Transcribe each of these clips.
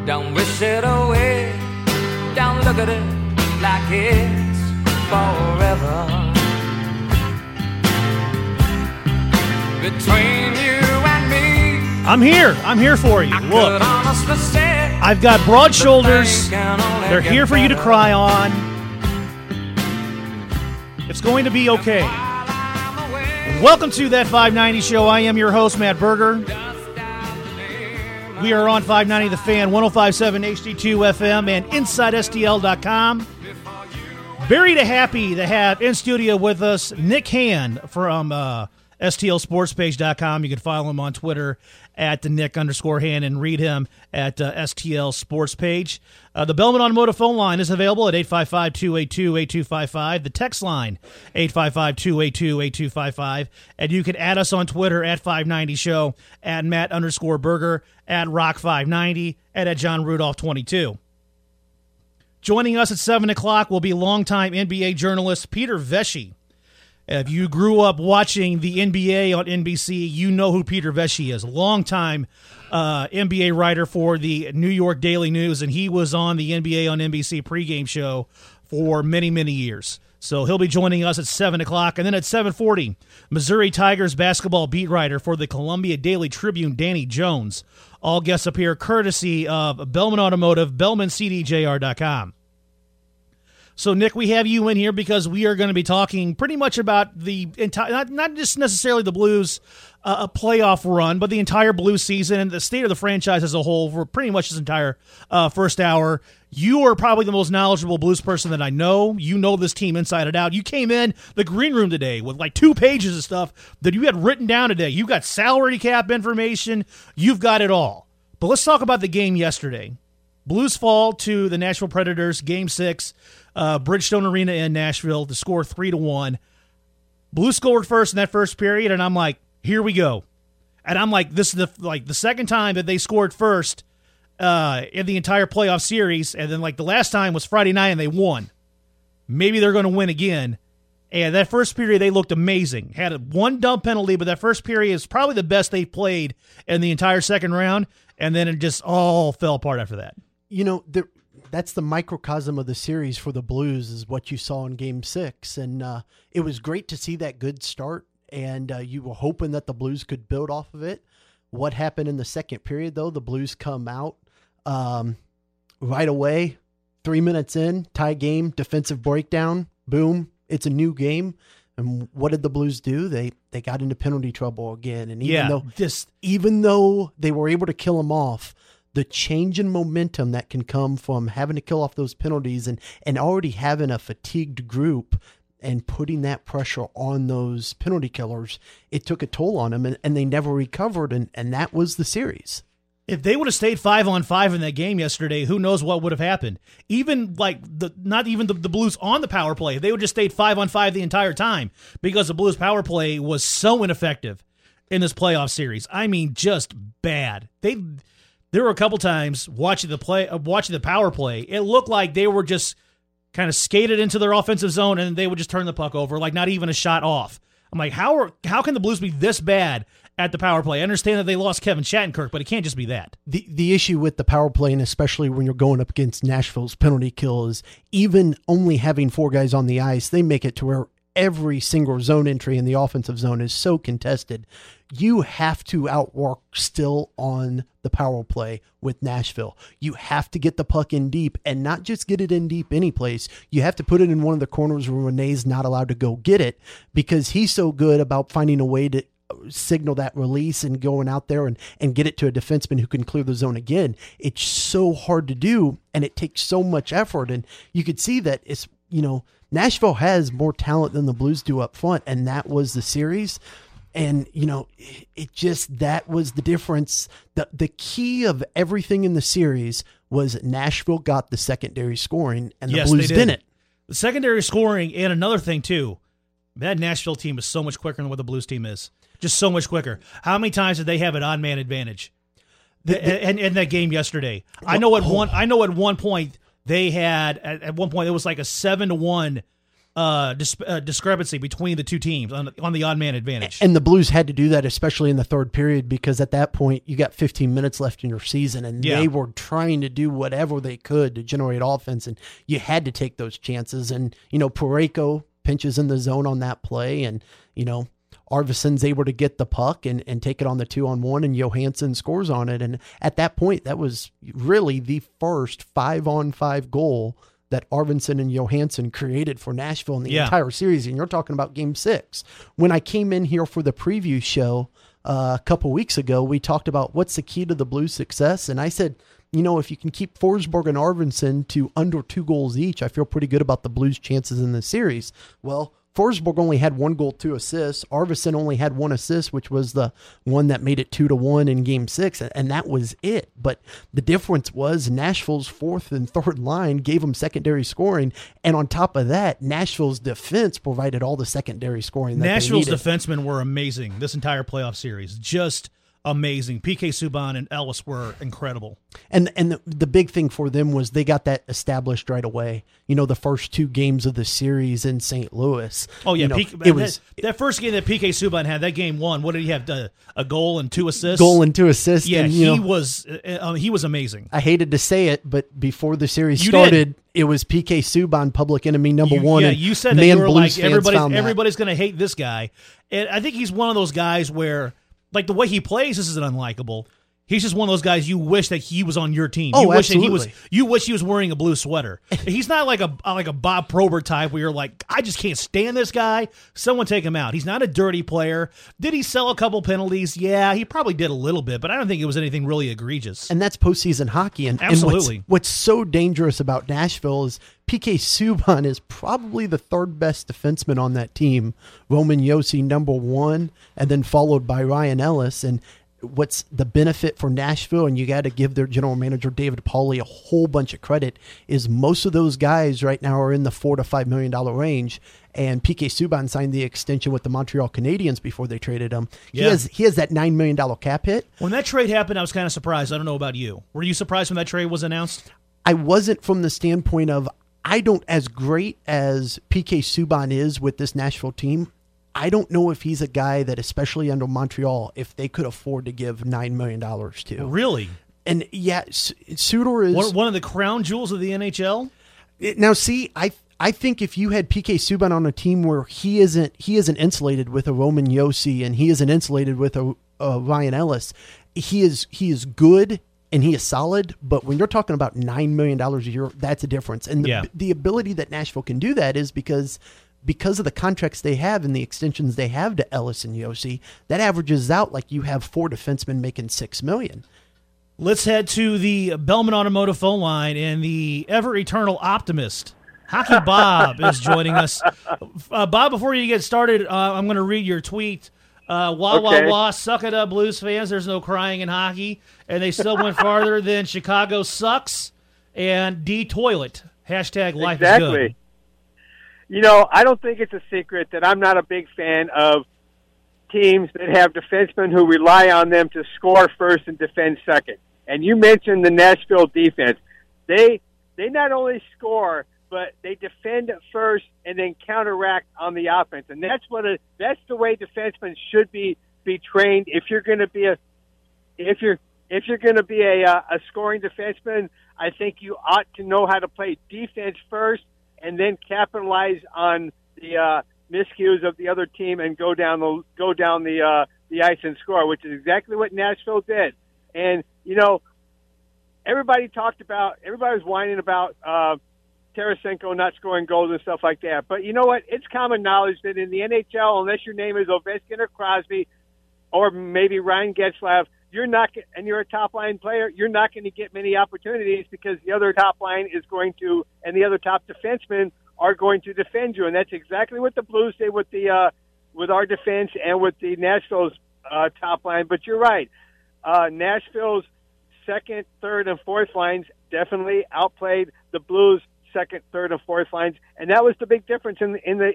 Don't wish it away. Don't look at it like it's forever. Between you and me, I'm here. I'm here for you. Look, I've got broad shoulders. They're here for you to cry on. It's going to be okay. Welcome to That 590 Show. I am your host, Matt Berger. We are on 590 The Fan, 105.7 HD2 FM, and InsideSTL.com. Very happy to have in studio with us Nick Hand from STLSportsPage.com. You can follow him on Twitter at Nick_Hand and read him at STL Sports Page. The Bellman Automotive phone line is available at 855-282-8255. The text line, 855-282-8255. And you can add us on Twitter at 590 Show, at Matt_Berger, at Rock590, and at John Rudolph22. Joining us at 7 o'clock will be longtime NBA journalist Peter Vecsey. If you grew up watching the NBA on NBC, you know who Peter Vecsey is. Longtime NBA writer for the New York Daily News, and he was on the NBA on NBC pregame show for many, many years. So he'll be joining us at 7 o'clock. And then at 7:40, Missouri Tigers basketball beat writer for the Columbia Daily Tribune, Danny Jones. All guests appear courtesy of Bellman Automotive, BellmanCDJR.com. So, Nick, we have you in here because we are going to be talking pretty much about the entire, not just necessarily the Blues a playoff run, but the entire Blues season and the state of the franchise as a whole for pretty much this entire first hour. You are probably the most knowledgeable Blues person that I know. You know this team inside and out. You came in the green room today with like 2 pages of stuff that you had written down today. You've got salary cap information. You've got it all. But let's talk about the game yesterday. Blues fall to the Nashville Predators, Game 6. Bridgestone Arena in Nashville to score 3-1. Blues scored first in that first period, and I'm like, here we go. And I'm like, this is the second time that they scored first in the entire playoff series, and then like the last time was Friday night and they won. Maybe they're going to win again. And that first period, they looked amazing. Had one dumb penalty, but that first period is probably the best they played in the entire second round, and then it just all fell apart after that. You know, that's the microcosm of the series for the Blues is what you saw in Game 6. And it was great to see that good start, and you were hoping that the Blues could build off of it. What happened in the second period, though, the Blues come out right away, 3 minutes in, tie game, defensive breakdown, boom, it's a new game. And what did the Blues do? They got into penalty trouble again. And even though they were able to kill them off, the change in momentum that can come from having to kill off those penalties and already having a fatigued group and putting that pressure on those penalty killers, it took a toll on them, and they never recovered, and that was the series. If they would have stayed 5-on-5 in that game yesterday, who knows what would have happened? Even like not even the Blues on the power play, they would just stayed 5-on-5 the entire time because the Blues power play was so ineffective in this playoff series. I mean, just bad. There were a couple times watching the power play, it looked like they were just kind of skated into their offensive zone and they would just turn the puck over, like not even a shot off. I'm like, how can the Blues be this bad at the power play? I understand that they lost Kevin Shattenkirk, but it can't just be that. The issue with the power play, and especially when you're going up against Nashville's penalty kill, is even only having 4 guys on the ice, they make it to where every single zone entry in the offensive zone is so contested. You have to outwork still on the power play with Nashville. You have to get the puck in deep, and not just get it in deep any place. You have to put it in one of the corners where Renee's not allowed to go get it, because he's so good about finding a way to signal that release and going out there and get it to a defenseman who can clear the zone again. It's so hard to do, and it takes so much effort. And you could see that Nashville has more talent than the Blues do up front, and that was the series. And, that was the difference. The key of everything in the series was Nashville got the secondary scoring, and the Blues didn't. The secondary scoring, and another thing, too, that Nashville team is so much quicker than what the Blues team is. Just so much quicker. How many times did they have an odd man advantage in that game yesterday? I know at one point they had, at one point, it was like a 7-1 discrepancy between the two teams on the odd man advantage. And the Blues had to do that, especially in the third period, because at that point you got 15 minutes left in your season, and they were trying to do whatever they could to generate offense, and you had to take those chances. And, Parayko pinches in the zone on that play, and, Arvidsson's able to get the puck and take it on the 2-on-1, and Johansson scores on it. And at that point, that was really the first 5-on-5 goal that Arvidsson and Johansson created for Nashville in the entire series. And you're talking about Game 6. When I came in here for the preview show a couple weeks ago, we talked about what's the key to the Blues' success. And I said, if you can keep Forsberg and Arvidsson to under 2 goals each, I feel pretty good about the Blues' chances in the series. Well, Forsberg only had 1 goal, 2 assists. Arvidsson only had 1 assist, which was the one that made it 2-1 in Game 6, and that was it. But the difference was Nashville's fourth and third line gave them secondary scoring, and on top of that, Nashville's defense provided all the secondary scoring that Nashville's they needed. Defensemen were amazing this entire playoff series. Just amazing. PK Subban and Ellis were incredible. And the big thing for them was they got that established right away. The first 2 games of the series in St. Louis. Oh, yeah. That first game that PK Subban had, that game 1, what did he have? A goal and 2 assists? Goal and 2 assists. Yeah, and, he was amazing. I hated to say it, but before the series started, it was PK Subban, public enemy number 1. Yeah, you said that you were like, everybody's everybody's going to hate this guy. And I think he's one of those guys where, like, the way he plays, this isn't unlikable. He's just one of those guys you wish that he was on your team. Oh, you wish absolutely. You wish he was wearing a blue sweater. He's not like a Bob Probert type where you're like, I just can't stand this guy. Someone take him out. He's not a dirty player. Did he sell a couple penalties? Yeah, he probably did a little bit, but I don't think it was anything really egregious. And that's postseason hockey. And absolutely. And what's so dangerous about Nashville is PK Subban is probably the third best defenseman on that team. Roman Josi, number 1, and then followed by Ryan Ellis. And what's the benefit for Nashville, and you got to give their general manager David Pauly a whole bunch of credit, is most of those guys right now are in the $4 to $5 million range. And PK Subban signed the extension with the Montreal Canadiens before they traded him. Yeah. He has that $9 million cap hit. When that trade happened, I was kind of surprised. I don't know about you. Were you surprised when that trade was announced? I wasn't, from the standpoint of, I don't, as great as PK Subban is with this Nashville team, I don't know if he's a guy that, especially under Montreal, if they could afford to give $9 million to. Really? And yeah, Suter is one of the crown jewels of the NHL. Now, see, I think if you had PK Subban on a team where he isn't insulated with a Roman Josi and he isn't insulated with a Ryan Ellis, he is good and he is solid. But when you're talking about $9 million a year, that's a difference. And the ability that Nashville can do that is because of the contracts they have and the extensions they have to Ellis and Josi, that averages out like you have 4 defensemen making $6 million. Let's head to the Bellman Automotive phone line, and the ever-eternal optimist, Hockey Bob, is joining us. Bob, before you get started, I'm going to read your tweet. Wah, suck it up, Blues fans. There's no crying in hockey. And they still went farther than Chicago sucks and D-toilet. Hashtag life is good. I don't think it's a secret that I'm not a big fan of teams that have defensemen who rely on them to score first and defend second. And you mentioned the Nashville defense. They not only score, but they defend first and then counteract on the offense. And that's the way defensemen should be trained. If you're going to be a scoring defenseman, I think you ought to know how to play defense first and then capitalize on the miscues of the other team and go down the ice and score, which is exactly what Nashville did. And everybody was whining about Tarasenko not scoring goals and stuff like that. But you know what? It's common knowledge that in the NHL, unless your name is Ovechkin or Crosby or maybe Ryan Getzlaf, you're a top line player, you're not going to get many opportunities because the other top line is going to, and the other top defensemen are going to defend you. And that's exactly what the Blues did with our defense and with the Nashville's top line. But you're right. Nashville's second, third, and fourth lines definitely outplayed the Blues' second, third, and fourth lines, and that was the big difference in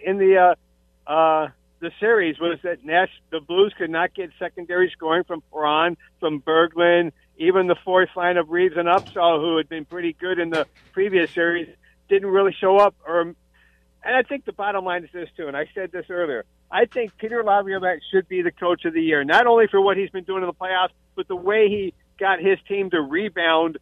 the series, was that the Blues could not get secondary scoring from Perron, from Berglund, even the fourth line of Reeves and Upshaw, who had been pretty good in the previous series, didn't really show up. and I think the bottom line is this too, and I said this earlier. I think Peter Laviolette should be the coach of the year, not only for what he's been doing in the playoffs, but the way he got his team to rebound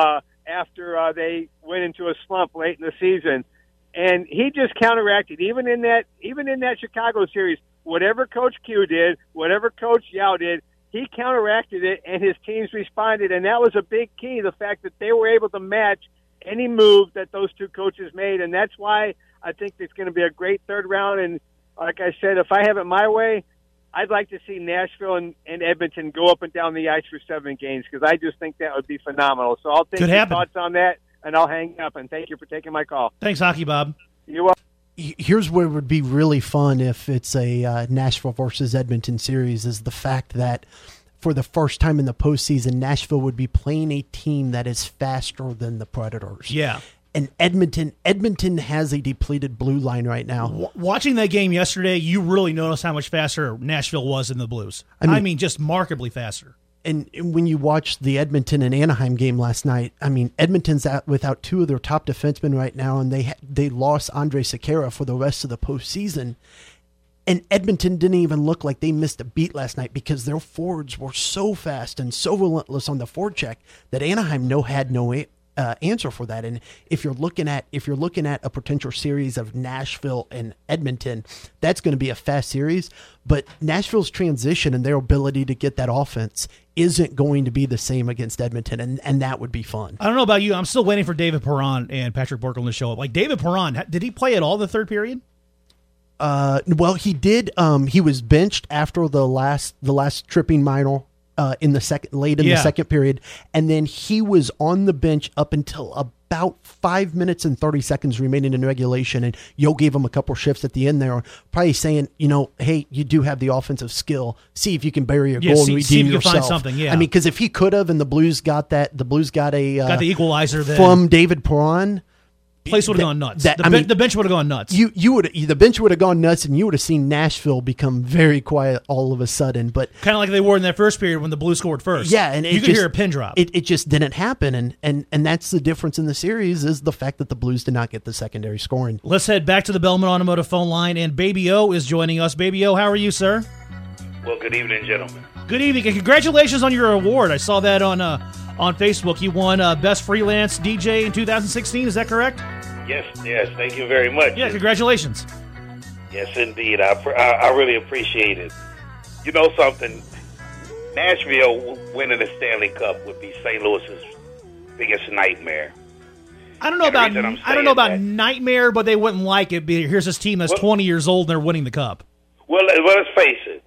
after they went into a slump late in the season. And he just counteracted, even in that Chicago series, whatever Coach Q did, whatever Coach Yao did, he counteracted it, and his teams responded. And that was a big key, the fact that they were able to match any move that those two coaches made. And that's why I think it's going to be a great third round. And like I said, if I have it my way, I'd like to see Nashville and Edmonton go up and down the ice for 7 games, because I just think that would be phenomenal. So I'll take your thoughts on that, and I'll hang up. And thank you for taking my call. Thanks, Hockey Bob. You're welcome. Here's where it would be really fun if it's a Nashville versus Edmonton series, is the fact that for the first time in the postseason, Nashville would be playing a team that is faster than the Predators. Yeah. And Edmonton has a depleted blue line right now. Watching that game yesterday, you really noticed how much faster Nashville was than the Blues. I mean, just markedly faster. And when you watch the Edmonton and Anaheim game last night, I mean, Edmonton's without 2 of their top defensemen right now, and they lost Andre Sekera for the rest of the postseason. And Edmonton didn't even look like they missed a beat last night, because their forwards were so fast and so relentless on the forecheck that Anaheim had no answer for that. And if you're looking at a potential series of Nashville and Edmonton, that's going to be a fast series. But Nashville's transition and their ability to get that offense isn't going to be the same against Edmonton, and that would be fun. I don't know about you. I'm still waiting for David Perron and Patrick Borkland to show up. Like, David Perron, did he play at all the third period? Well, he did. He was benched after the last tripping minor in the second period, and then he was on the bench up until about 5 minutes and 30 seconds remaining in regulation. And Yo gave him a couple shifts at the end there, probably saying, hey, you do have the offensive skill. See if you can bury a goal and redeem see if you yourself. Can find something. Yeah, I mean, because if he could have, and the Blues got the the equalizer then from David Perron. Place would have gone nuts. The bench would have gone nuts. The bench would have gone nuts, and you would have seen Nashville become very quiet all of a sudden. But kind of like they were in that first period when the Blues scored first. Yeah, and you could hear a pin drop. It just didn't happen, and that's the difference in the series, is the fact that the Blues did not get the secondary scoring. Let's head back to the Bellman Automotive phone line, and Baby O is joining us. Baby O, how are you, sir? Well, good evening, gentlemen. Good evening, and congratulations on your award. I saw that on Facebook. You won Best Freelance DJ in 2016. Is that correct? Yes, thank you very much. Yeah, congratulations. Yes, indeed. I really appreciate it. You know something? Nashville winning the Stanley Cup would be St. Louis's biggest nightmare. I don't know about nightmare, but they wouldn't like it. Here's this team that's 20 years old and they're winning the cup. Well, let's face it.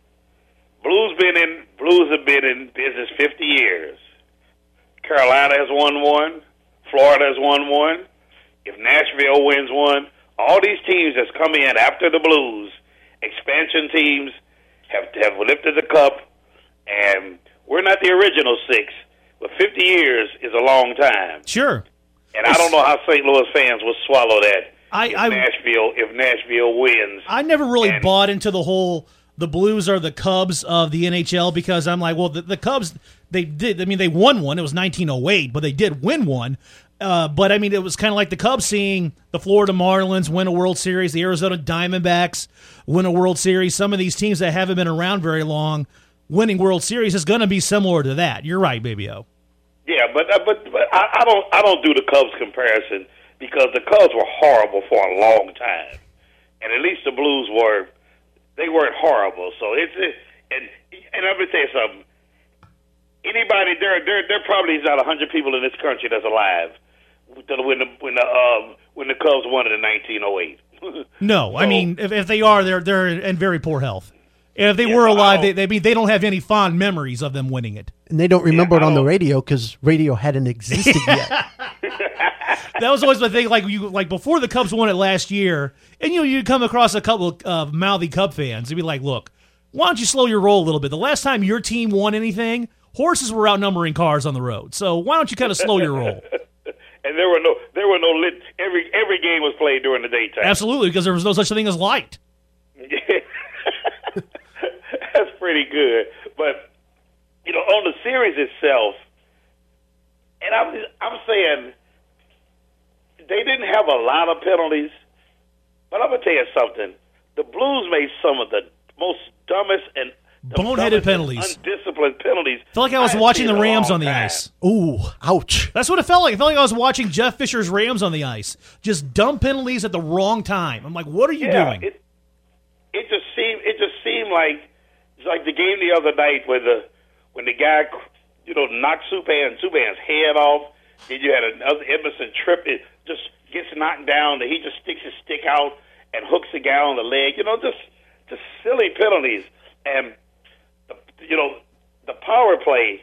Blues have been in business 50 years. Carolina has won one. Florida has won one. If Nashville wins one, all these teams that's come in after the Blues, expansion teams, have lifted the cup, and we're not the original 6, but 50 years is a long time. Sure. And I don't know how St. Louis fans will swallow that if Nashville wins. I never really bought into the whole the Blues are the Cubs of the NHL, because I'm like, well, the Cubs, they won one. It was 1908, but they did win one. But, I mean, it was kind of like the Cubs seeing the Florida Marlins win a World Series, the Arizona Diamondbacks win a World Series. Some of these teams that haven't been around very long winning World Series is going to be similar to that. You're right, Baby O. Yeah, but I don't do the Cubs comparison, because the Cubs were horrible for a long time, and at least the Blues weren't horrible. So and I'm gonna tell you something. Anybody there probably is not 100 people in this country that's alive when the Cubs won it in 1908. No, so, I mean, if they are, they're in very poor health. And if they were alive, they don't have any fond memories of them winning it. And they don't remember it on the radio, because radio hadn't existed yet. That was always the thing. Like before the Cubs won it last year, and you'd come across a couple of mouthy Cub fans. They'd be like, "Look, why don't you slow your roll a little bit? The last time your team won anything, horses were outnumbering cars on the road. So why don't you kind of slow your roll?" And there were no lit. Every game was played during the daytime. Absolutely, because there was no such thing as light. That's pretty good. But on the series itself, and I'm saying they didn't have a lot of penalties, But I'm going to tell you something. The Blues made some of the most dumbest and boneheaded penalties, undisciplined penalties. I felt like I was watching the Rams on the ice. Ooh, ouch. That's what it felt like. It felt like I was watching Jeff Fisher's Rams on the ice. Just dumb penalties at the wrong time. I'm like, what are you doing? It just seemed like the game the other night when the guy knocked Subban's head off. Then you had another Edmondson trip. It just gets knocked down. He just sticks his stick out and hooks the guy on the leg. Just silly penalties. And the power play,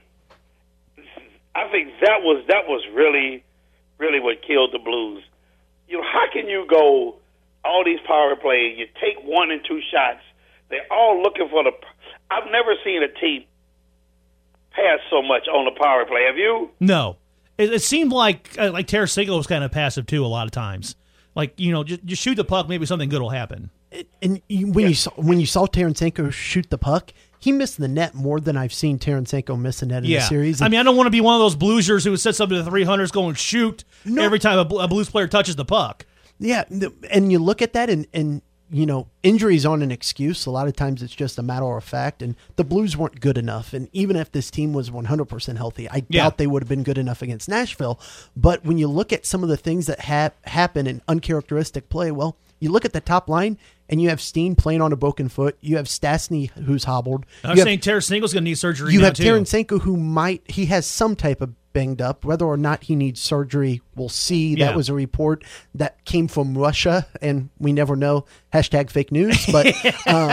I think that was really, really what killed the Blues. How can you go all these power plays, you take 1 and 2 shots, they're all looking for the – I've never seen a team pass so much on the power play. Have you? No. It seemed like Tarasenko was kind of passive too a lot of times. Like, just shoot the puck, maybe something good will happen. And when you saw Tarasenko shoot the puck, he missed the net more than I've seen Tarasenko miss a net in the series. I mean, I don't want to be one of those Bluesers who sets up to the 300s going shoot every time a Blues player touches the puck. Yeah, and you look at that, and injuries aren't an excuse. A lot of times it's just a matter of fact, and the Blues weren't good enough. And even if this team was 100% healthy, I doubt they would have been good enough against Nashville. But when you look at some of the things that happen in uncharacteristic play, well, you look at the top line, and you have Steen playing on a broken foot. You have Stastny, who's hobbled. I was saying Tarasenko's going to need surgery. You have Tarasenko, who he has some type of banged up. Whether or not he needs surgery, we'll see. That was a report that came from Russia, and we never know. #fake news. But he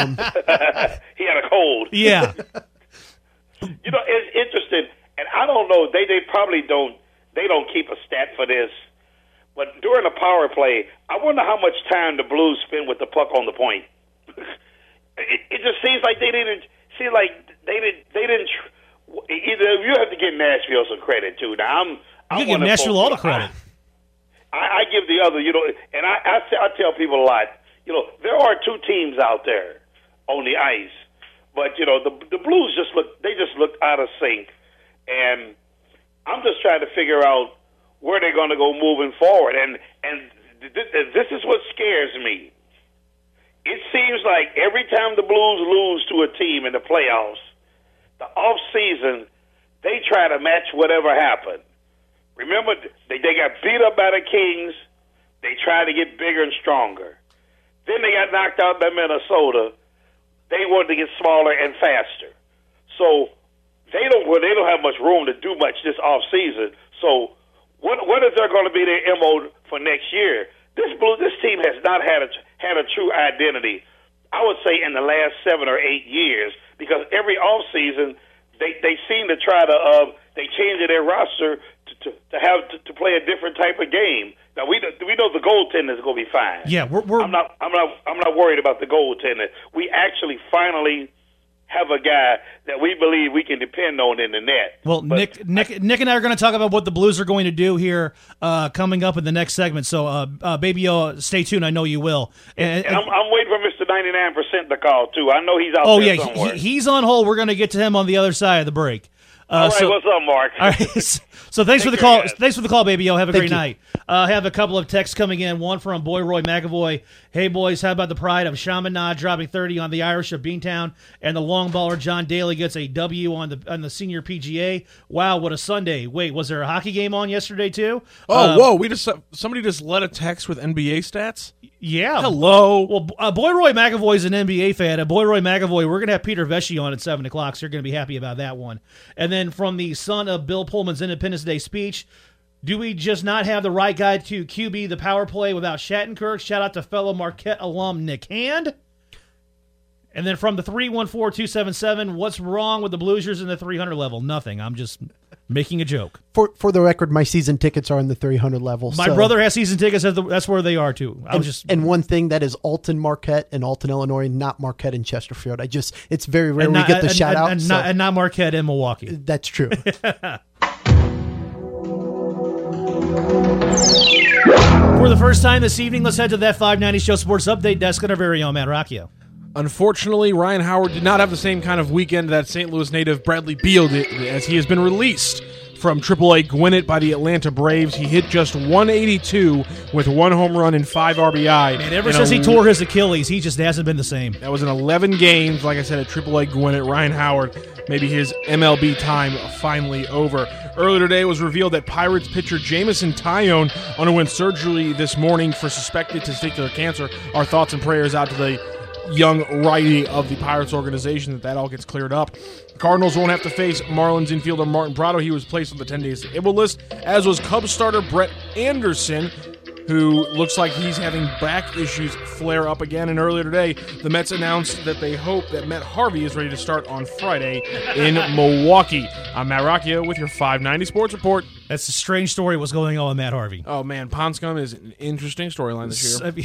had a cold. Yeah. It's interesting, and I don't know. They probably don't. They don't keep a stat for this. But during the power play, I wonder how much time the Blues spend with the puck on the point. It just seems like they didn't. Either you have to give Nashville some credit too. Now I'm give Nashville all the credit. I give the other, and I tell people a lot. There are 2 teams out there on the ice, but the Blues just look out of sync, and I'm just trying to figure out where they're going to go moving forward, and this is what scares me. It seems like every time the Blues lose to a team in the playoffs, the off season, they try to match whatever happened. Remember, they got beat up by the Kings. They tried to get bigger and stronger. Then they got knocked out by Minnesota. They wanted to get smaller and faster. So they don't have much room to do much this off season. So what is there going to be their MO for next year? This team has not had a true identity, I would say, in the last 7 or 8 years, because every offseason they seem to try to they change their roster to play a different type of game. Now we know the goaltender is going to be fine. Yeah, I'm not worried about the goaltender. We actually finally have a guy that we believe we can depend on in the net. Well, Nick and I are going to talk about what the Blues are going to do here coming up in the next segment. So, Baby O, stay tuned. I know you will. And I'm waiting for Mr. 99% to call, too. I know he's out there somewhere. He's on hold. We're going to get to him on the other side of the break. All right, what's up, Mark? All right. So thanks for the call. Guys. Thanks for the call, Baby O. Have a great night. I have a couple of texts coming in. One from Boy Roy McAvoy. Hey, boys, how about the pride of Chaminade dropping 30 on the Irish of Beantown, and the long baller John Daly gets a W on the senior PGA? Wow, what a Sunday. Wait, was there a hockey game on yesterday, too? Whoa. Somebody just led a text with NBA stats? Yeah. Hello. Well, Boy Roy McAvoy is an NBA fan. Boy Roy McAvoy, we're going to have Peter Vesci on at 7 o'clock, so you're going to be happy about that one. And then from the son of Bill Pullman's Independence Day speech, do we just not have the right guy to QB the power play without Shattenkirk? Shout out to fellow Marquette alum Nick Hand. And then from the 314-277, what's wrong with the Bluesers in the 300 level? Nothing. I'm just making a joke. For the record, my season tickets are in the 300 level. My brother has season tickets. That's where they are, too. And one thing, that is Alton Marquette in Alton, Illinois, not Marquette in Chesterfield. It's very rare we get the shout-out. And not Marquette in Milwaukee. That's true. For the first time this evening, let's head to that 590 Show Sports Update desk on our very own Matt Rocchio. Unfortunately, Ryan Howard did not have the same kind of weekend that St. Louis native Bradley Beal did, as he has been released from AAA Gwinnett by the Atlanta Braves. He hit just 182 with 1 home run and 5 RBI. And ever since he tore his Achilles, he just hasn't been the same. That was in 11 games, like I said, at AAA Gwinnett. Ryan Howard, maybe his MLB time finally over. Earlier today, it was revealed that Pirates pitcher Jameson Taillon underwent surgery this morning for suspected testicular cancer. Our thoughts and prayers out to the young righty of the Pirates organization that all gets cleared up. The Cardinals won't have to face Marlins infielder Martin Prado. He was placed on the 10 days disabled list, as was Cubs starter Brett Anderson, who looks like he's having back issues flare up again. And earlier today, the Mets announced that they hope that Matt Harvey is ready to start on Friday in Milwaukee. I'm Matt Rocchio with your 590 Sports Report. That's a strange story what's going on with Matt Harvey. Oh, man, Ponscom is an interesting storyline this year.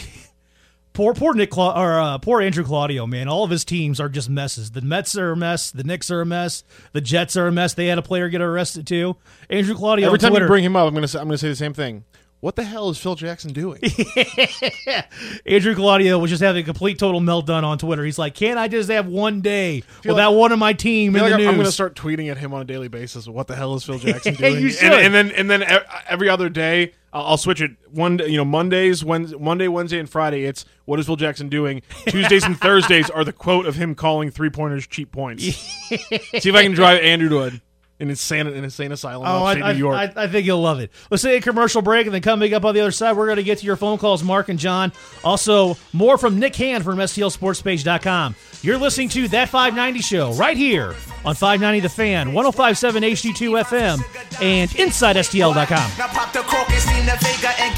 Poor Andrew Claudio, man. All of his teams are just messes. The Mets are a mess. The Knicks are a mess. The Jets are a mess. They had a player get arrested too. Andrew Claudio. Every time Twitter, you bring him up, I'm going to say the same thing. What the hell is Phil Jackson doing? Andrew Claudio was just having a complete total meltdown on Twitter. He's like, "Can't I just have one day without one of my team in the news?" I'm going to start tweeting at him on a daily basis. What the hell is Phil Jackson doing? You should. And then every other day, I'll switch it. Monday, Wednesday, and Friday, it's what is Phil Jackson doing? Tuesdays and Thursdays are the quote of him calling 3-pointers cheap points. See if I can drive Andrew to an insane asylum upstate New York. I think you'll love it. Let's take a commercial break, and then coming up on the other side, we're going to get to your phone calls, Mark and John. Also, more from Nick Hand from STLSportsPage.com. You're listening to That 590 Show right here on 590 The Fan, 105.7 HD2 FM, and InsideSTL.com. Now pop the cork and steam the Vega and